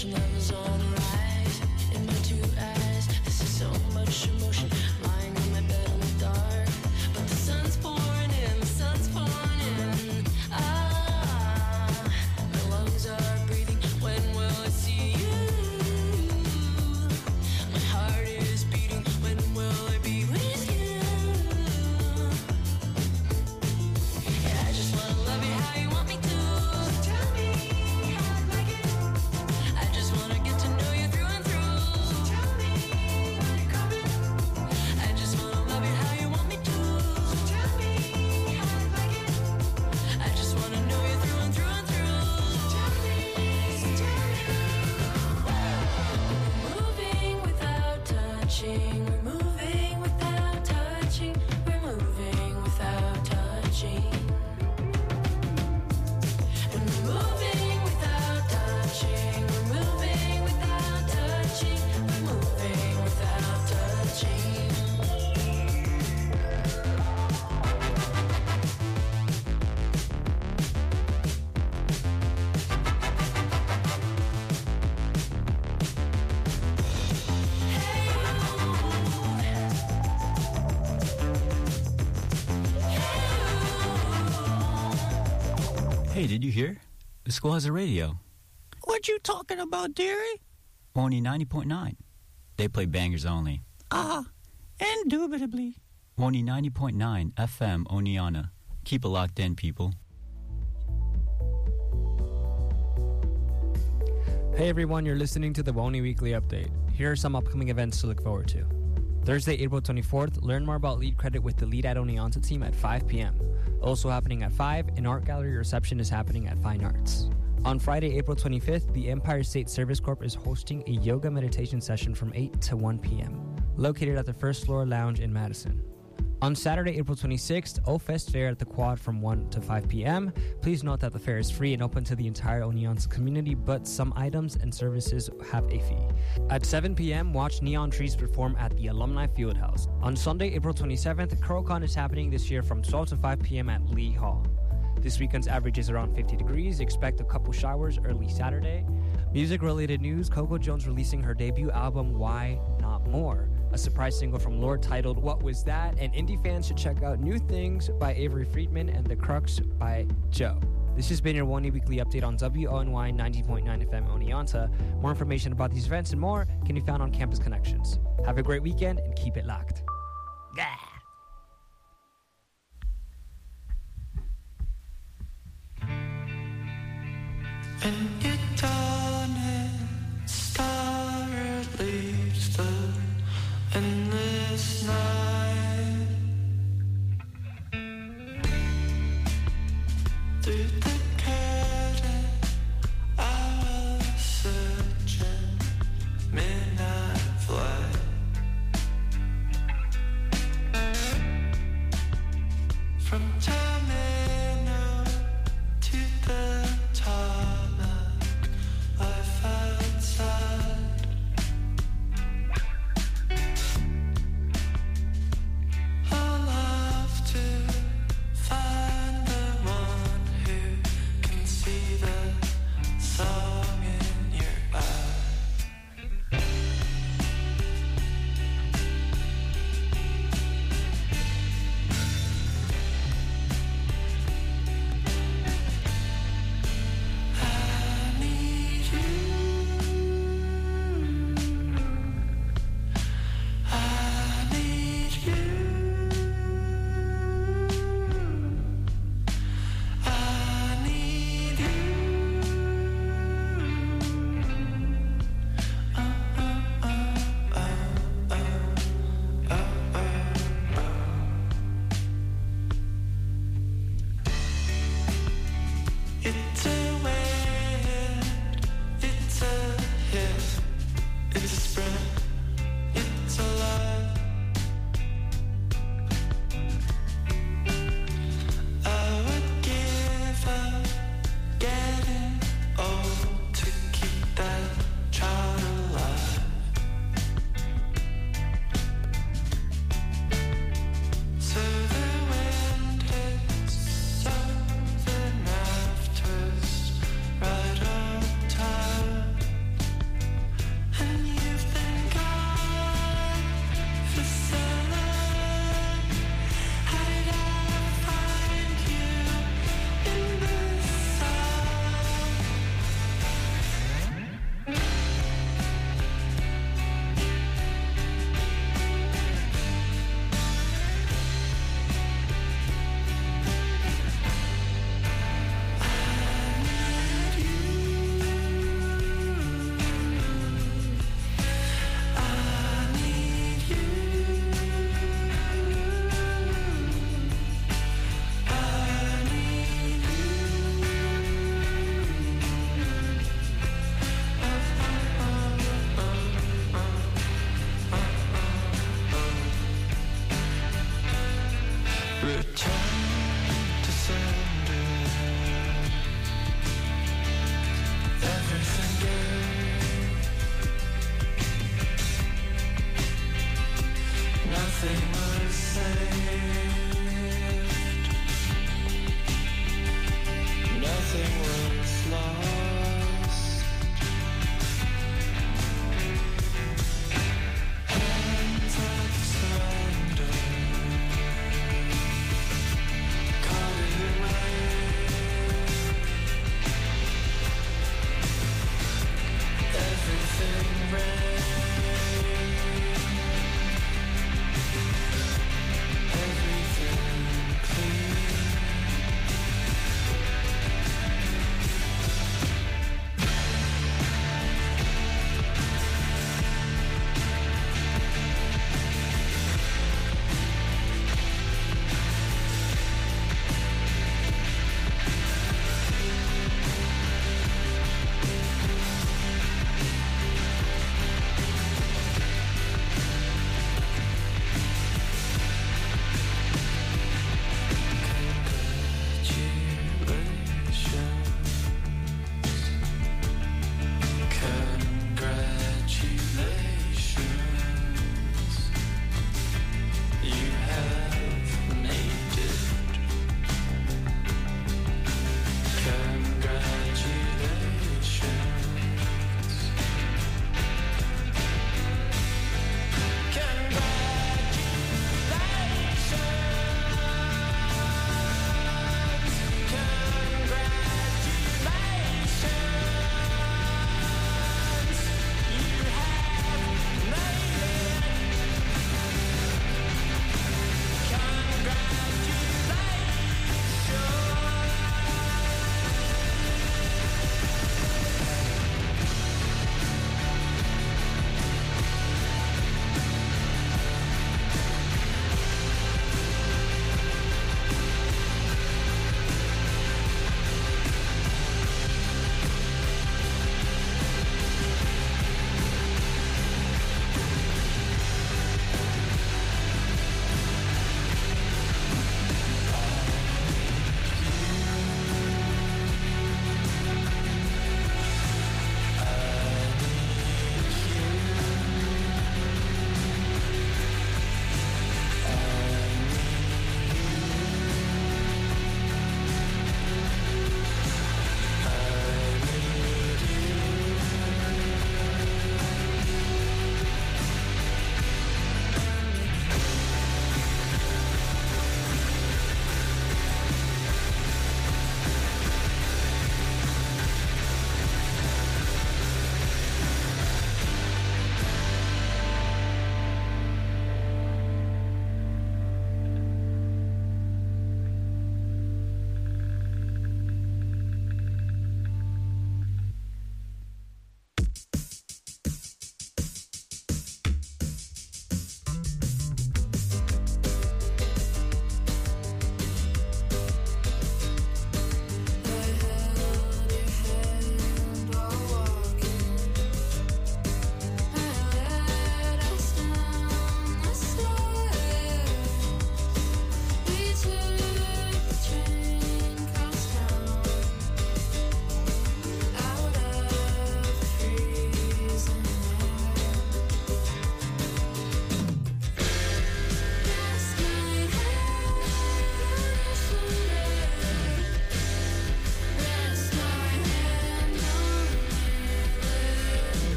Hey, did you hear? The school has a radio. What you talking about, dearie? Only 90.9. They play bangers only. Indubitably. Only 90.9 FM Oneonta. Keep it locked in, people. Hey everyone, you're listening to the Woni Weekly Update. Here are some upcoming events to look forward to. Thursday, April 24th, learn more about Lead Credit with the Lead at Oneonta team at 5 p.m. Also happening at 5, an art gallery reception is happening at Fine Arts. On Friday, April 25th, the Empire State Service Corp is hosting a yoga meditation session from 8 to 1 p.m., located at the First Floor Lounge in Madison. On Saturday, April 26th, O-Fest Fair at the Quad from 1 to 5 p.m. Please note that the fair is free and open to the entire Oneonta community, but some items and services have a fee. At 7 p.m., watch Neon Trees perform at the Alumni Fieldhouse. On Sunday, April 27th, CurlCon is happening this year from 12 to 5 p.m. at Lee Hall. This weekend's average is around 50 degrees. Expect a couple showers early Saturday. Music-related news, Coco Jones releasing her debut album, Why Not More? A surprise single from Lorde titled What Was That? And indie fans should check out New Things by Avery Friedman and The Crux by Joe. This has been your Woni Weekly Update on WONY 90.9 FM Oneonta. More information about these events and more can be found on Campus Connections. Have a great weekend and keep it locked. Gah! And you dawning star leaves the endless night through the curtain. I was searching midnight flight. From Terminal to the tarmac, life outside. I'll have to find the one who can see the song in your eye. I need you. I need you. I need you. It's a wind, it's a hit, it's a sprint, it's a lie. I would give up getting old to keep that child alive. So the wind hits something after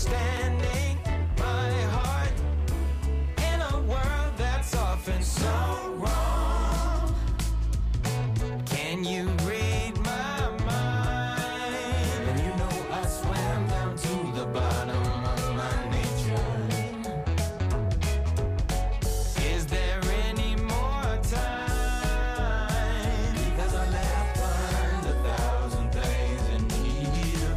understanding my heart in a world that's often so wrong. Can you read my mind? And you know I swam down to the bottom of my nature. Is there any more time? Because I left behind 1,000 things in need of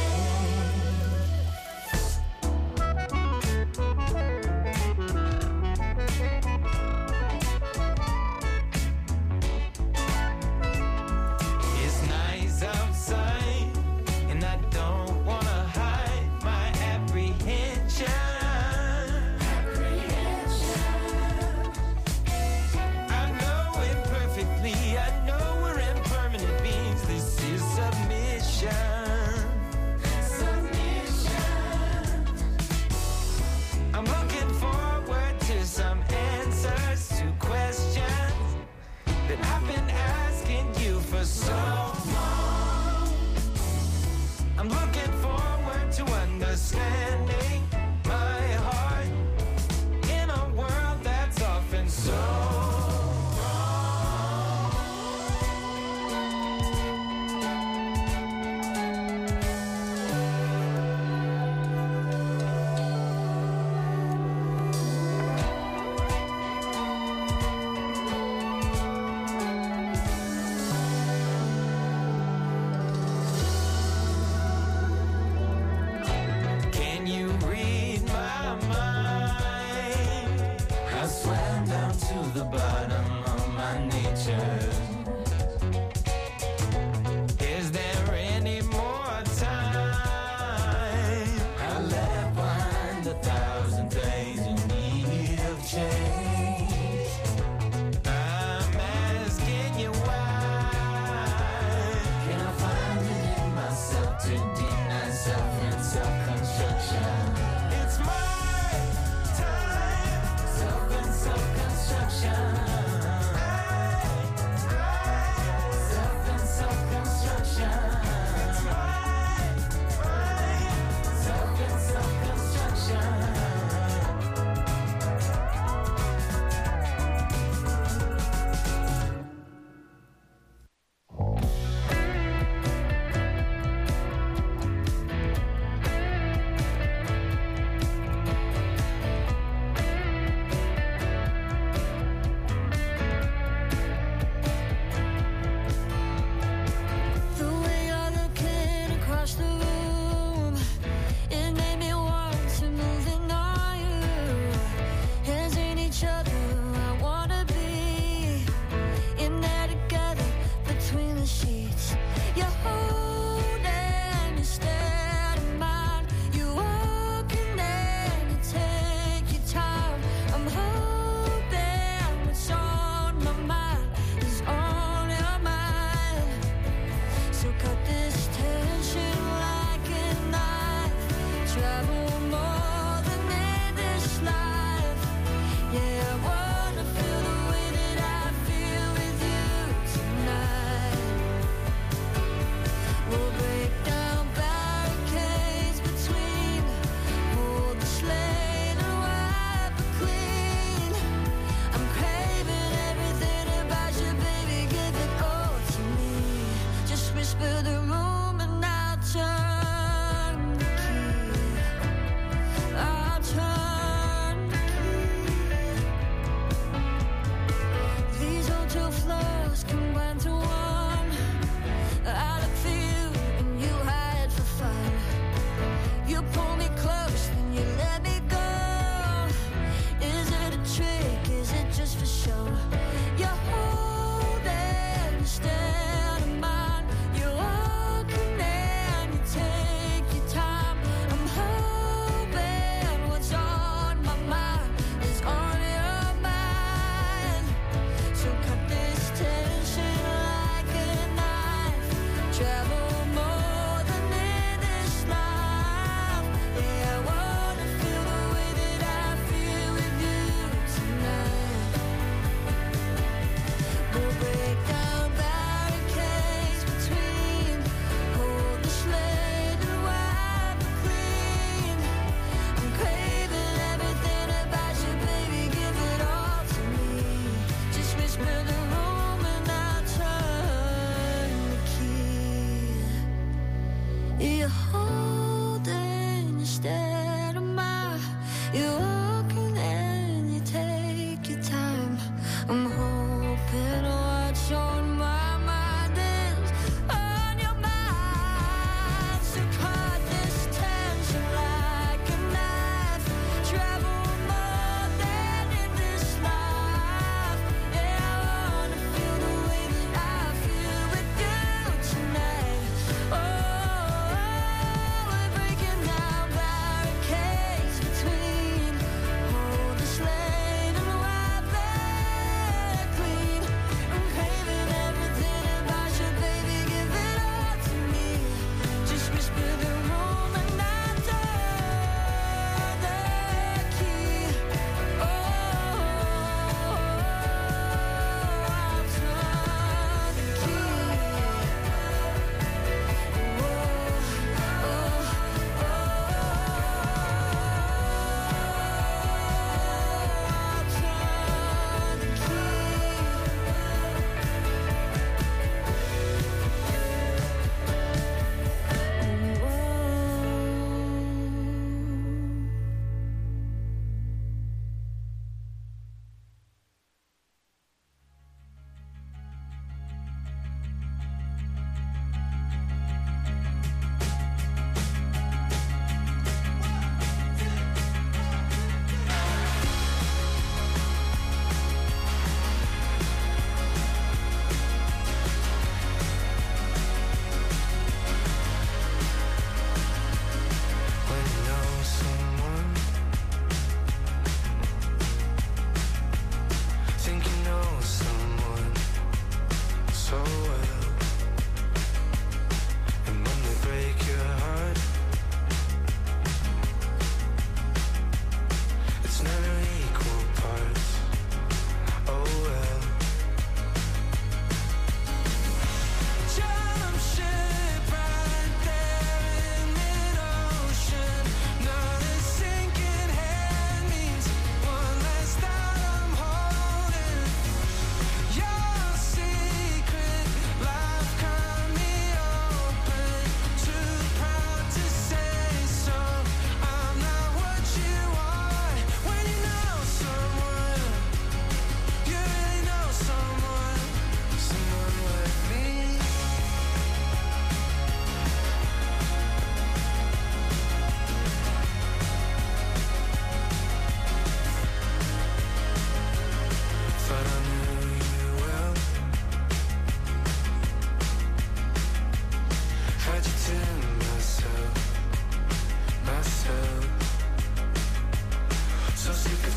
It's nice outside, and I don't wanna hide my apprehension. I know it perfectly. I know we're impermanent beings. This is submission. I'm looking forward to some answers to questions that I've been asking you for so long. I'm looking forward to understanding my heart in a world that's often so wrong. Can you read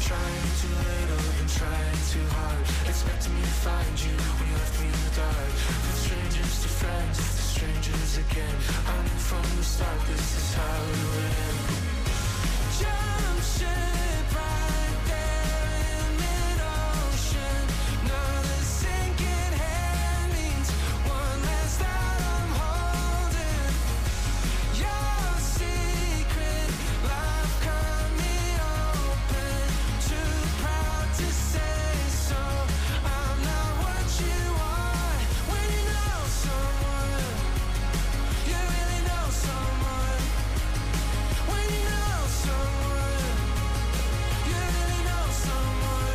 trying too little and trying too hard, expecting me to find you when you left me in the dark. From strangers to friends, to strangers again, I knew from the start this is how it would end. Jump ship right there in mid-ocean. Now the sinking hand means one less that I'm holding. Your secret life cut me open. Too proud to say so. I'm not what you want. When you know someone, you really know someone. When you know someone, you really know someone.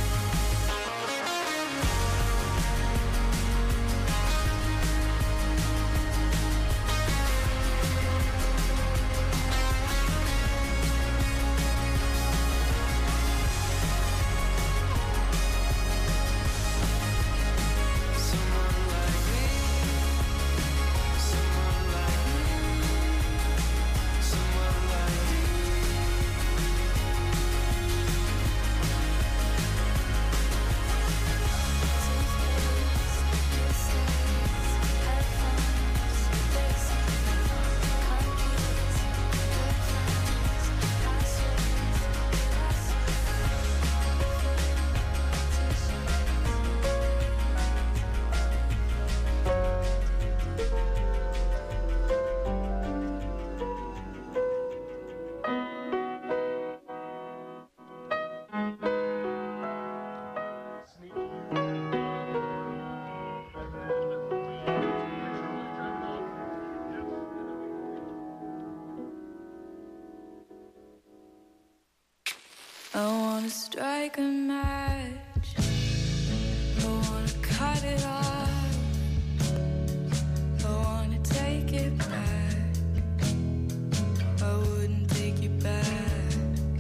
Someone like me, someone like me, someone like I wanna strike a match. I wanna cut it off. I wanna take it back. I wouldn't take it back.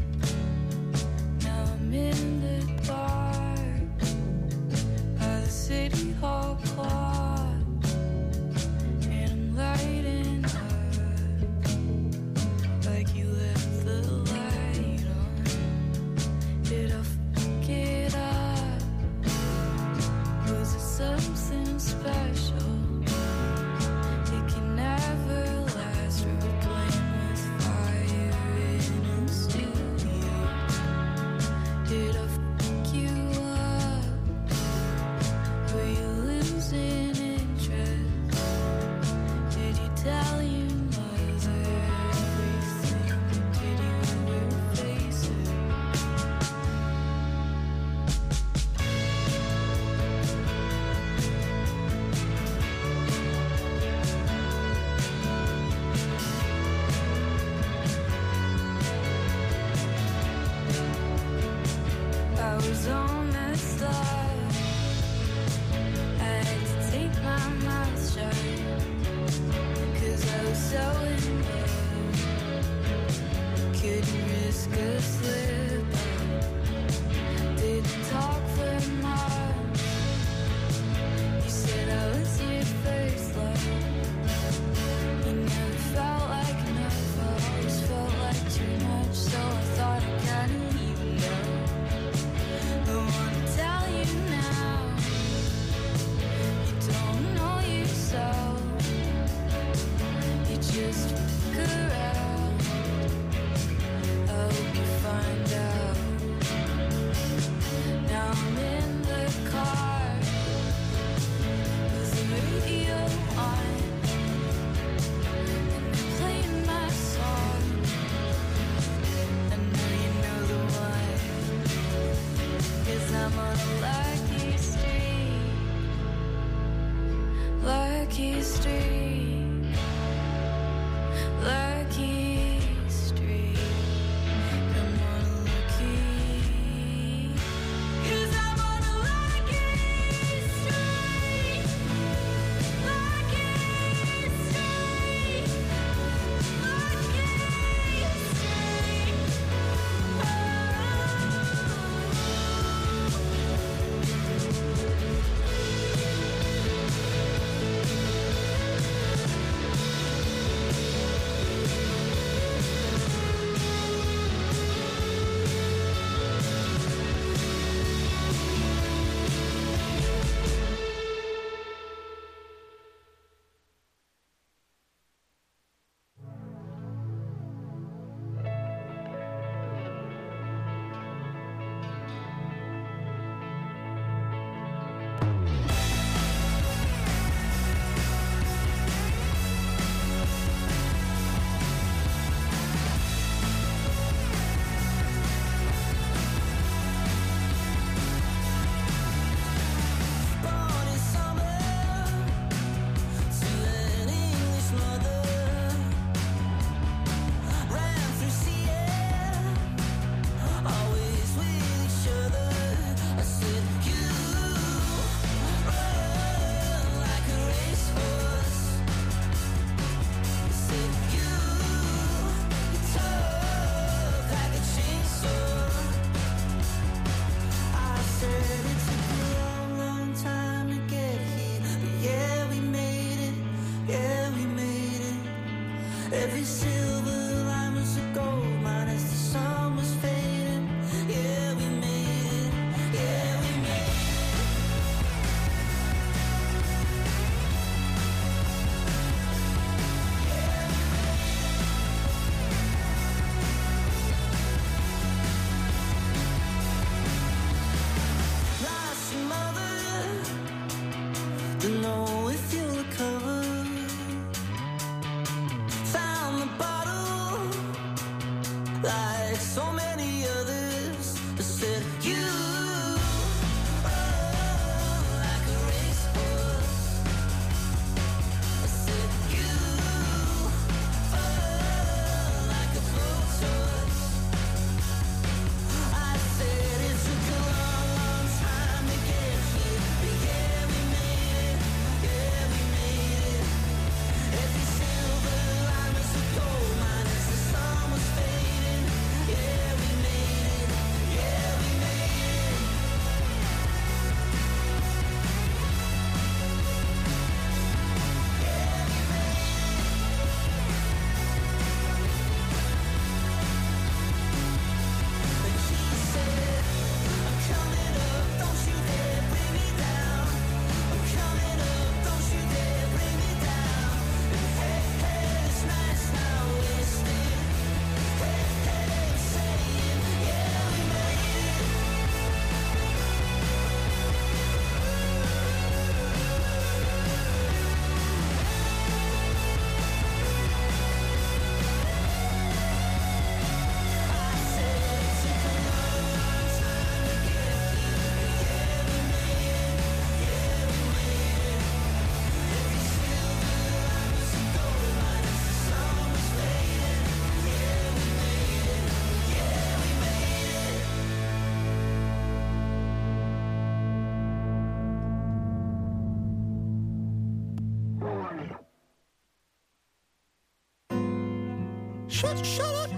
Now I'm in the dark by the city hall clock, and I'm lighting up like you left the light on. Did I fuck it up? Was it something special? It can never last. We're playing with fire in a studio. Did I fuck you up? Were you losing interest? Did you tell your mother everything? Did you ever face it? I was all messed up. I had to take my mouth shut, 'cause I was so in love. Couldn't risk a slip up. Didn't talk for months. You said I was your first love. You never felt like enough. I always felt like too much, so I thought I kinda even know. I wanna tell you now, you don't know yourself. You just fuck around. I hope you find like so many others. I said you. Shut up.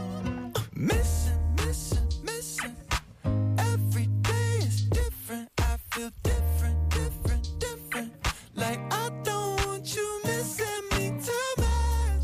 Missing. Every day is different. I feel different. Like I don't want you missing me too much.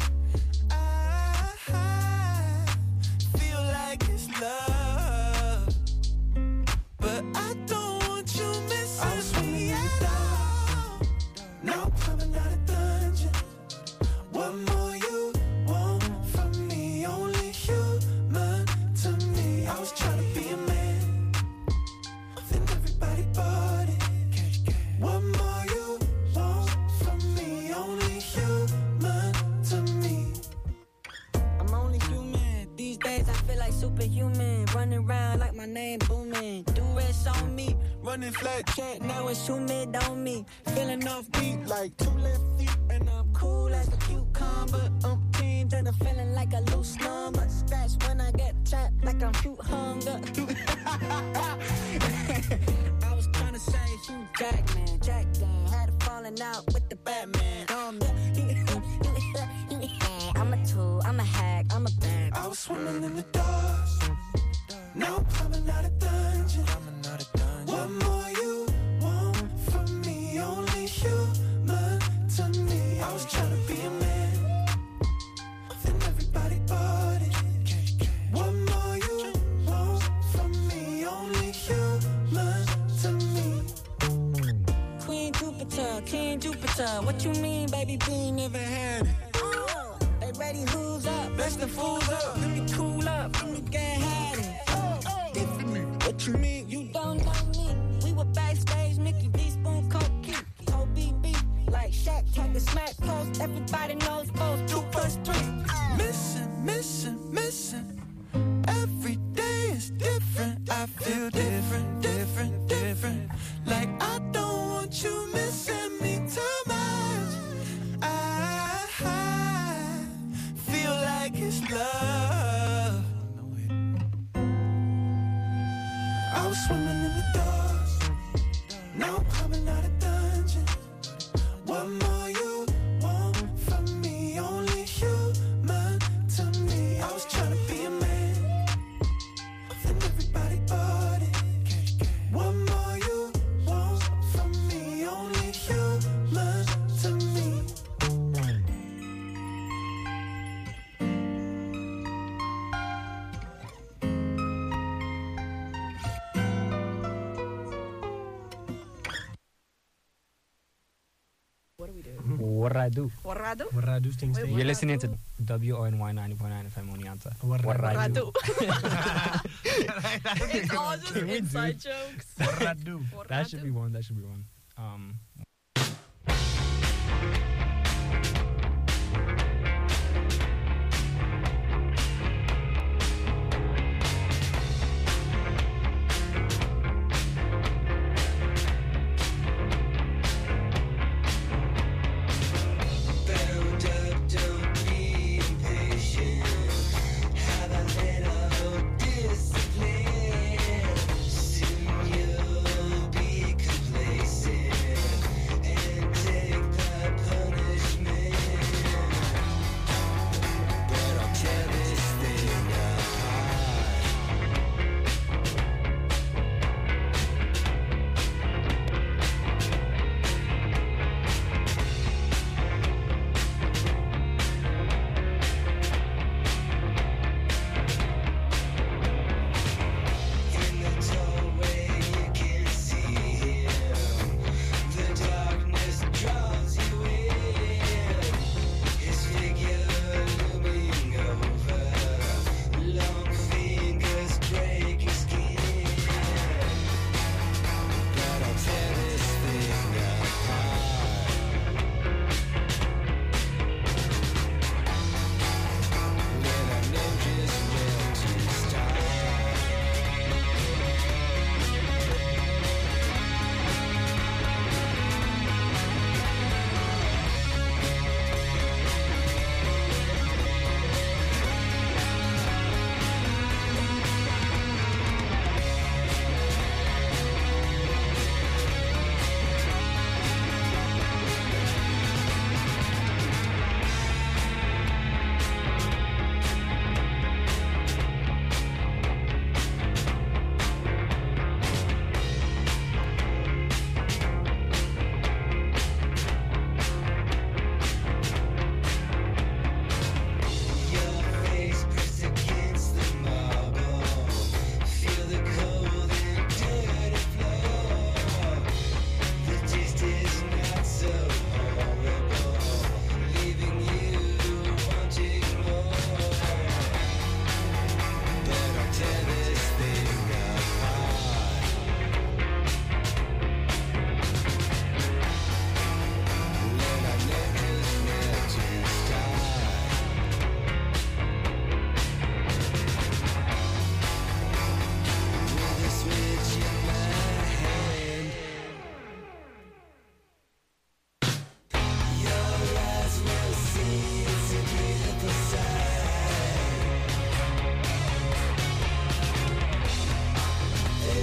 I feel like it's love, but I don't want you missing me at all. Now I'm coming out of dungeon. What more you want from me? Only human to me. I was trying to be a man, then everybody bought it. What more you want from me? Only human to me. I'm only human. These days I feel like superhuman. Running around like my name booming. Do it on me. Running flat Check, now it's humid on me. Feeling off beat like 2 left feet. And I'm cool as a cucumber. Teams and I'm feeling like a loose number. Scratch when I get trapped like I'm shoot hunger. I was trying to say Hugh Jackman. Had a falling out with the Batman. I'm a tool, I'm a hack, I'm a bad. I was swimming in the dark. Now I'm coming out of dungeon. What more you want from me? Only human to me. I was trying to be a man, then everybody bought it. What more you want from me? Only human to me. Queen Jupiter, King Jupiter. What you mean, baby B never had it? They ready, who's up? Best the fools up. Let me cool up, let me get had it. What you mean? You don't know me. We were backstage, Mickey D spoon, Coke Key, Kobe B, like Shaq, had the smack post. Everybody knows both 2 + 3. Missing. Every day is different. I feel different. Like I don't want you missing me too much. I feel like it's love. I was swimming in the dark. Now I'm coming out of dungeon. What more you want from me? Only human to me. I was trying to be a man, then everybody bought it. What more you want from me? Only human to me. Warradu. Warradu? Warradu things. Wait, You're listening to WONY 90.9 FM Oneonta. Warradu. Warradu. It's all just inside jokes. Warradu. That should be one.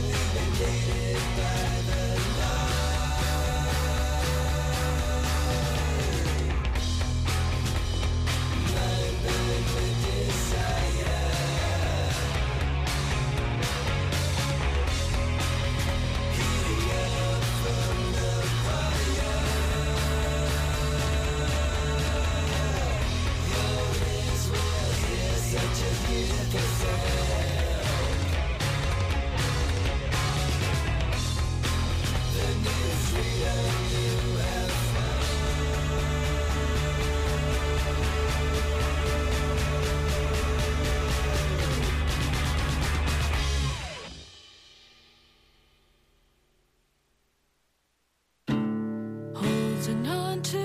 Holding on to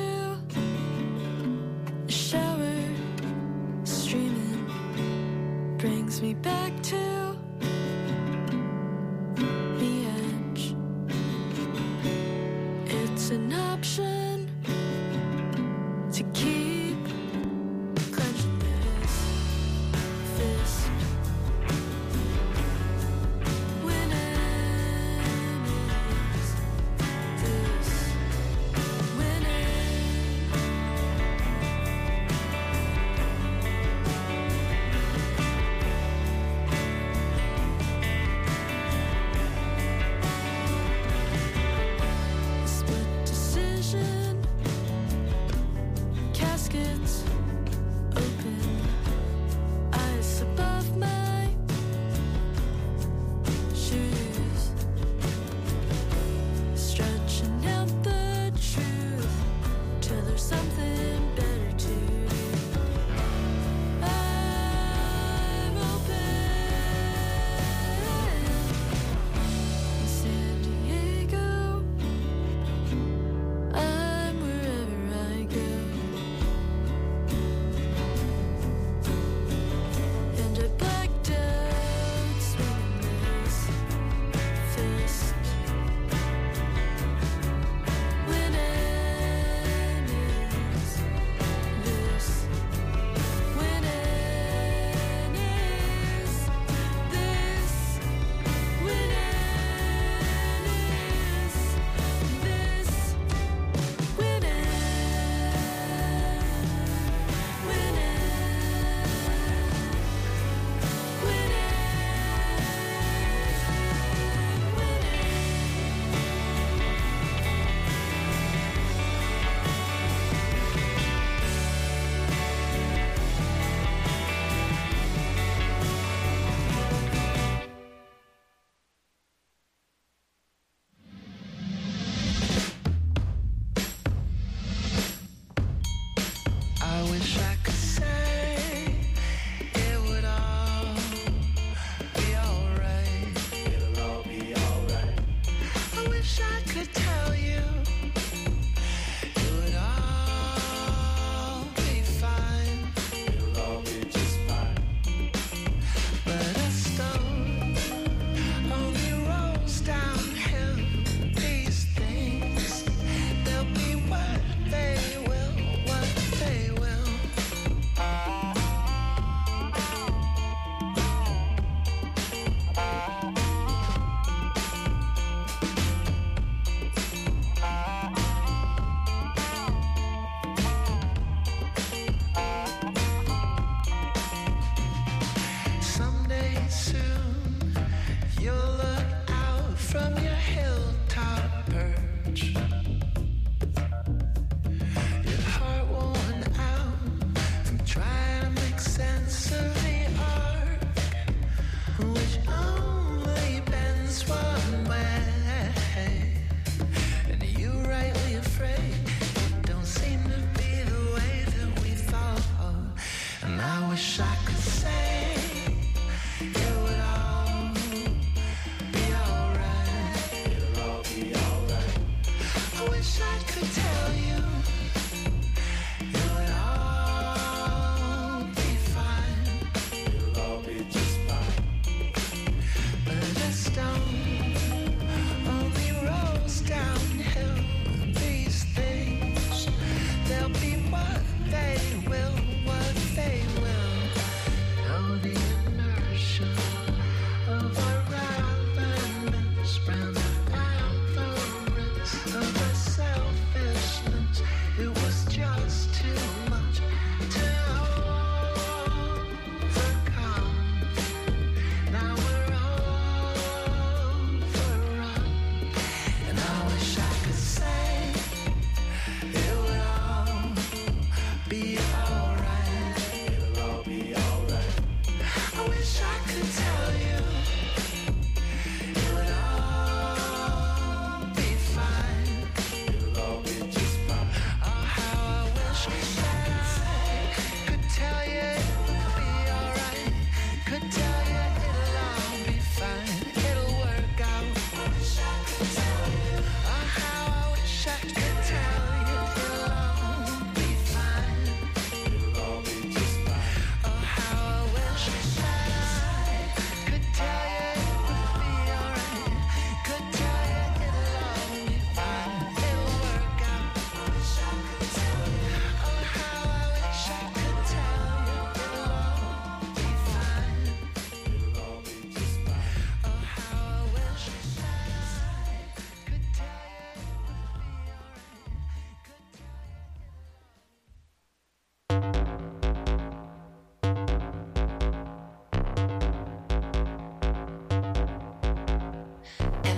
a shower streaming brings me back to the edge. It's an option to keep clenching this fist. When is this winning? Split decision.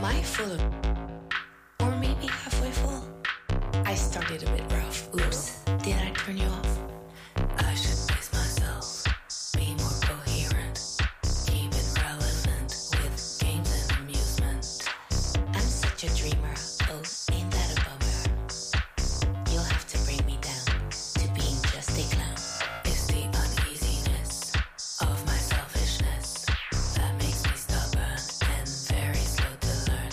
I full of, or maybe halfway full? I started a bit rough. Oops, did I turn you off? I should pace myself, be more coherent, keep it relevant with games and amusement. I'm such a dreamer, oh, ain't that a bummer? You'll have to bring me down to being just a clown. It's the uneasiness of my selfishness that makes me stubborn and very slow to learn.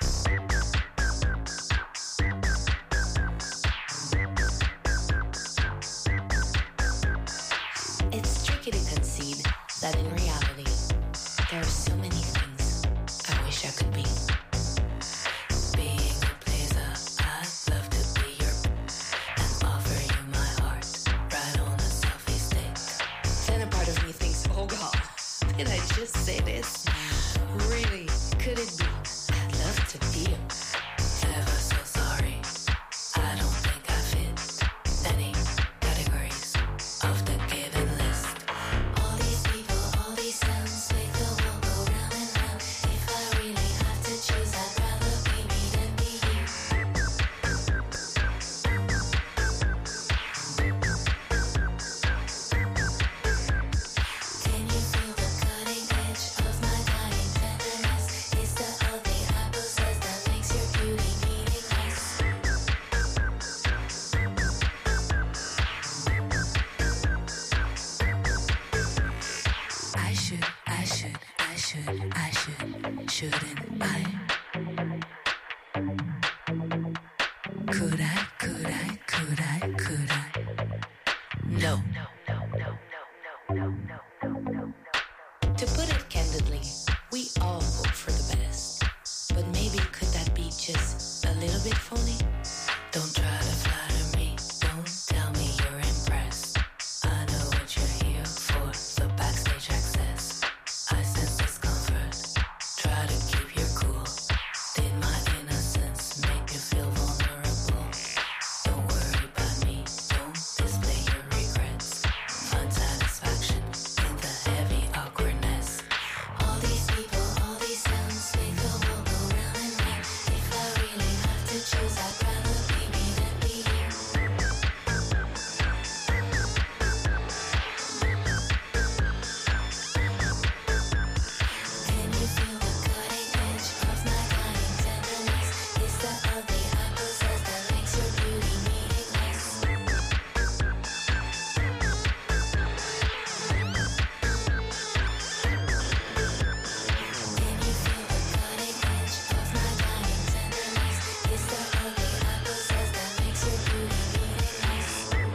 It's tricky to concede that in reality, there are so many things I wish I could be. Being a pleaser, I'd love to be your and offer you my heart right on a selfie stick. Then a part of me thinks, oh God, did I just say this? Really, could it be? I'd love to be you. Ever so sorry, I don't think I fit any categories of the given list. All these people, all these sounds make the world go round and round. If I really have to choose, I'd rather be me than be you. Can you feel the cutting edge of my dying tenderness? It's the ugly hypothesis that makes your beauty meaningless. Shouldn't I? Could I? No. To put it candidly, we all hope for the best. But maybe could that be just a little bit phony? Don't try to flatter me, don't tell me you're impressed. I know what you're here for, the backstage access. I sense discomfort, try to keep your cool. Did my innocence make you feel vulnerable? Don't worry about me, don't display your regrets. Find satisfaction in the heavy awkwardness. All these people, all these sounds make the world go round and round. If I really have to choose, I'd rather be me than be you. Can you feel the cutting edge of my dying tenderness? It's the ugly hypothesis that makes your beauty meaningless. Can you feel the cutting edge of my dying tenderness? It's the ugly hypothesis that makes your beauty meaningless.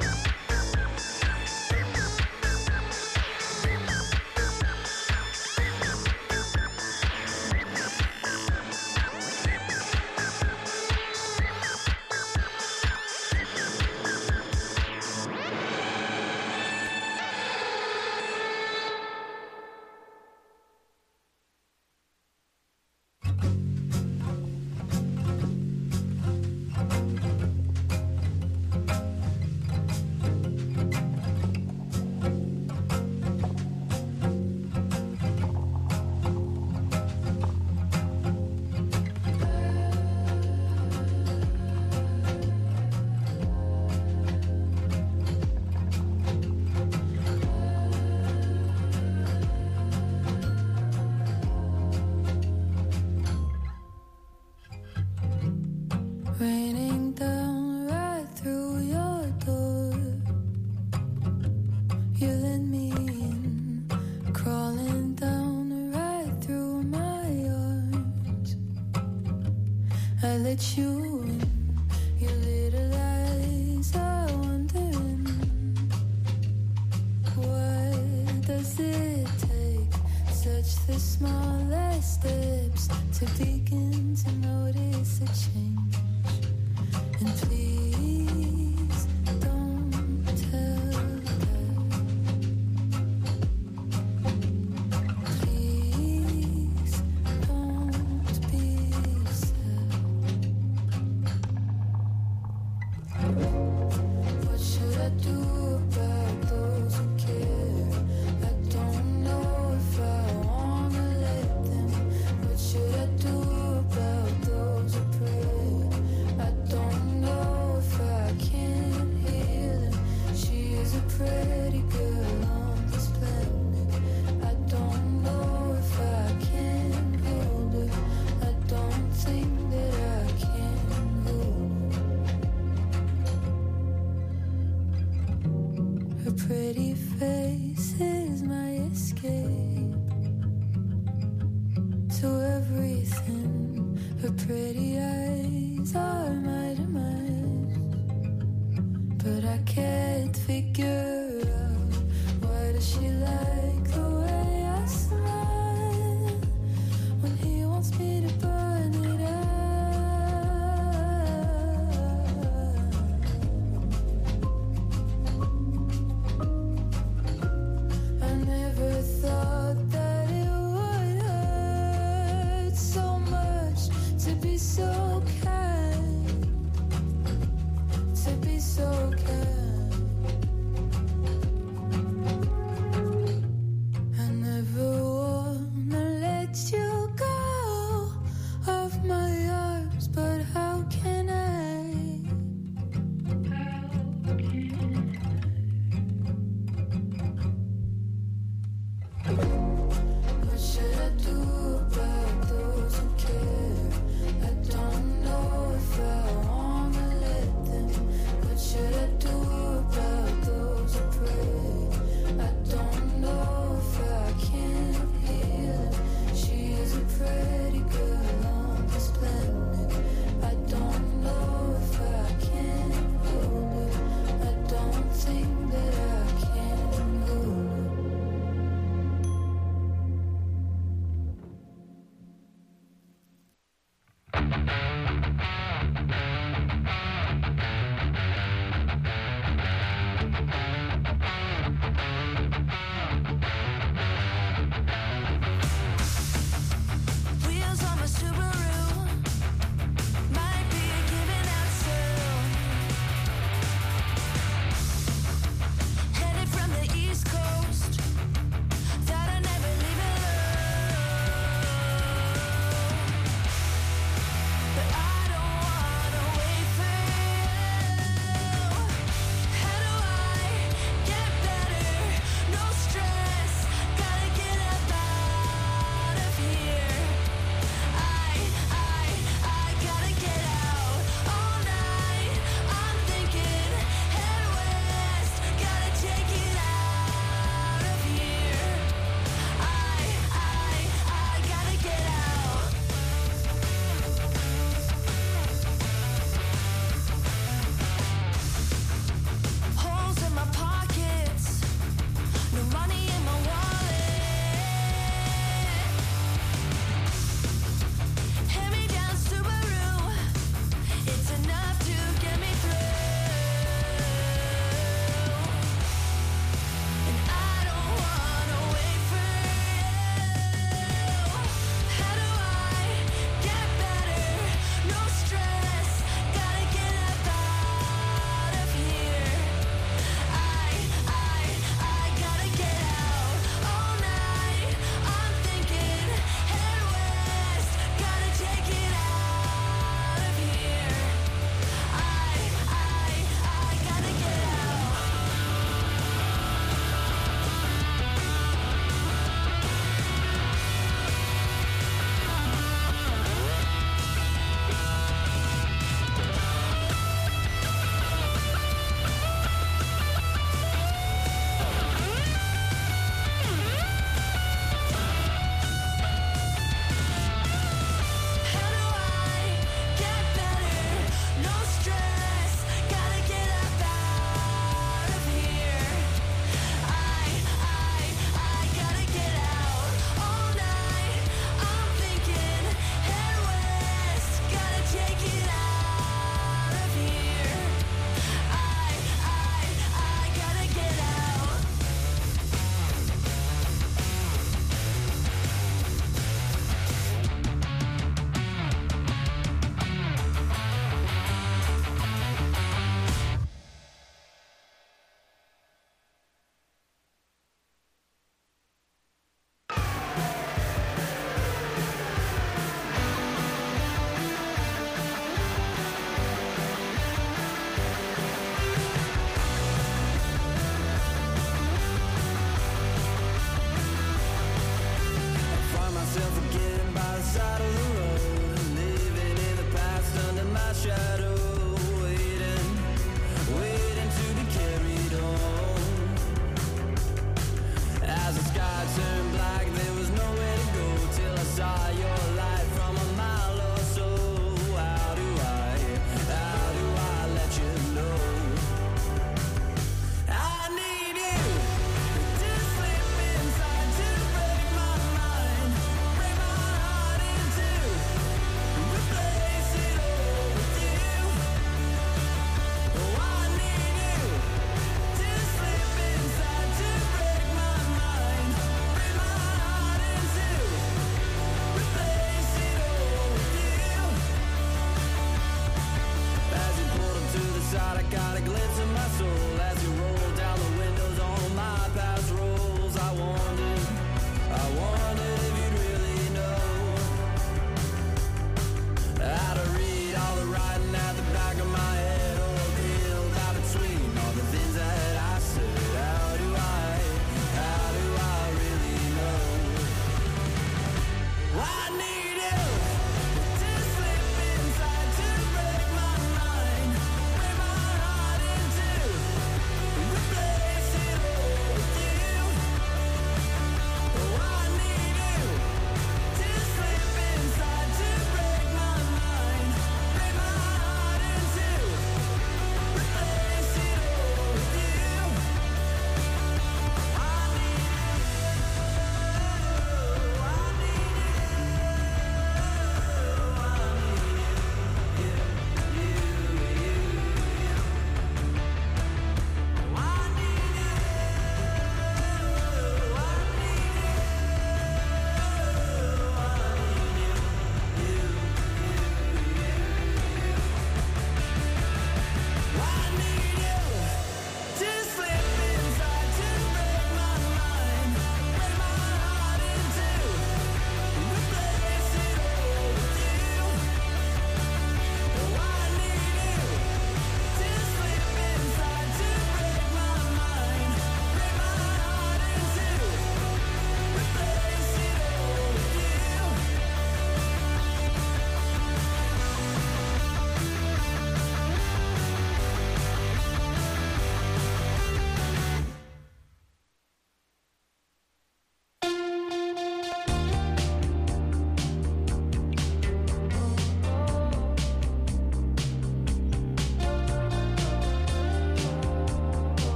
Raining down right through your door. You let me in, crawling down right through my arms. I let you in, your little eyes are wondering. What does it take? Such the smallest steps to begin to notice a change. And please don't tell them. Please don't be sad. What should I do about those who care? I don't know if I wanna let them. What should I do about to everything. Her pretty eyes are my demise, but I can't figure out why does she like the way I smile when he wants me to burn it out. I never thought that it would hurt so much to be so kind, to be so kind.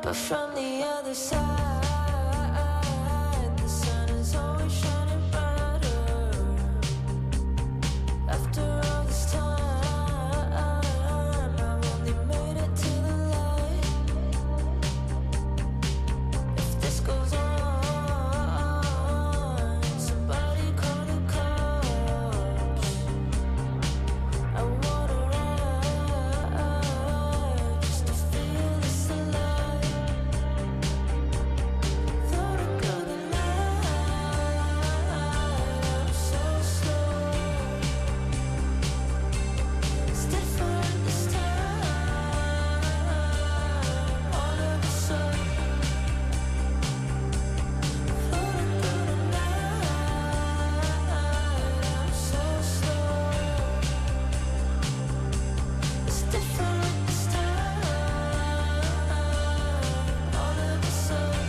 But from the other side, the sun is always shining brighter. After all this time, I've only made it to the light. If this goes on, somebody call the cops. I wanna ride just to feel this alive. Thought I couldn't lie, I'm so slow. It's different this time, all of a sudden. Thought I couldn't lie, I'm so slow. It's different this time, all of a sudden.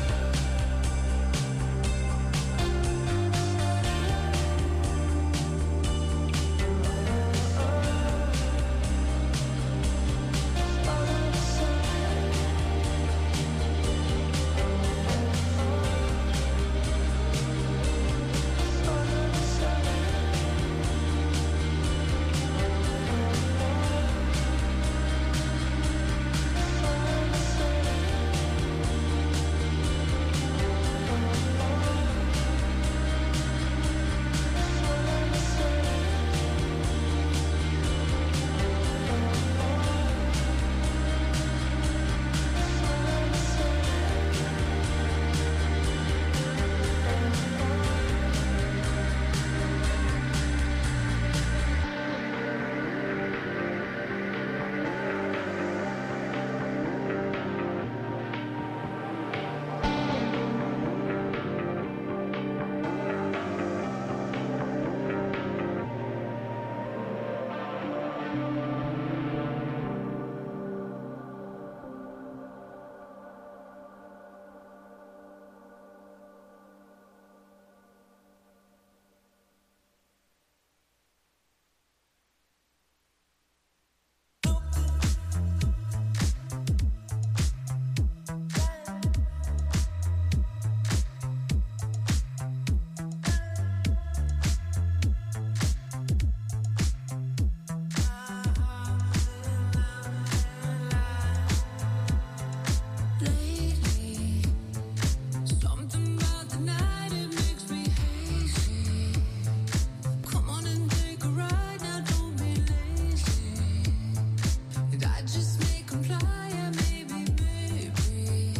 Lately, something about the night, it makes me hazy. Come on and take a ride now, don't be lazy. And I just may comply, yeah, maybe, baby.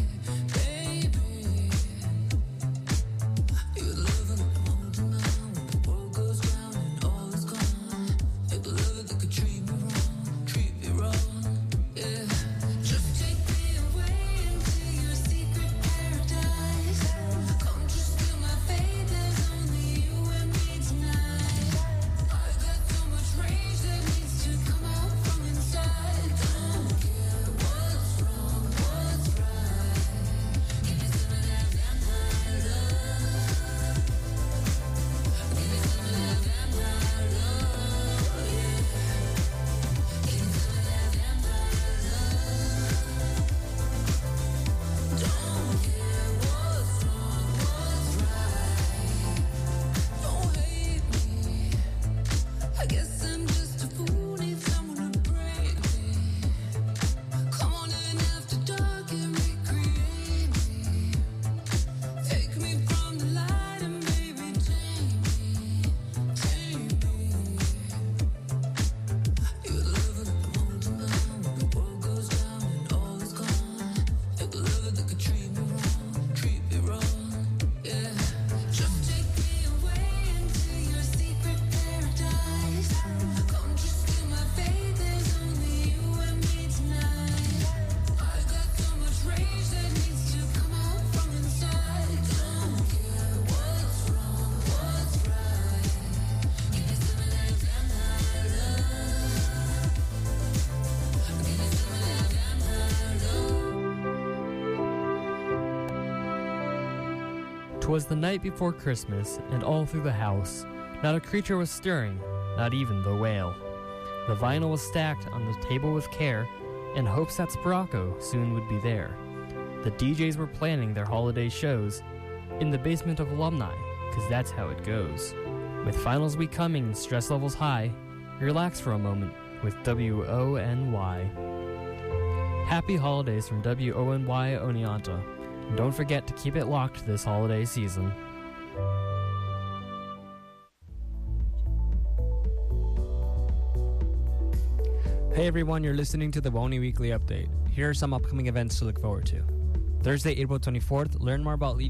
You love it, holding on when the world goes down and all is gone. You love it that could treat me wrong, yeah. Just take me away into your secret paradise. Come just feel my faith, there's only you and me tonight. I got so much rage that needs to come out from inside. Don't care what's wrong, what's right. Give me some of that vampire love. Give me some of that vampire love, yeah. Give me some of that vampire love. Don't care what's wrong, what's right. Don't hate me. I guess I'm just a fool, need someone to break me. Come on in after dark and recreate me. Take me from the light and baby tame me. You love it, holding on when the world goes down and all is gone. You love it that could treat me wrong, yeah. Just take me away into your secret paradise. Come just feel my faith, there's only you and me tonight. I got so much rage that needs to come out from inside. Don't care what's wrong, what's right. Give me some of that vampire love. Give me some of that vampire love. 'Twas the night before Christmas, and all through the house, not a creature was stirring, not even the whale. The vinyl was stacked on the table with care, in hopes that Sporacco soon would be there. the DJs were planning their holiday shows in the basement of alumni, because that's how it goes. With finals week coming and stress levels high, relax for a moment with WONY. Happy holidays from WONY Oneonta, and don't forget to keep it locked this holiday season. Hey everyone, you're listening to the WONY Weekly Update. Here are some upcoming events to look forward to. Thursday, April 24th, learn more about lead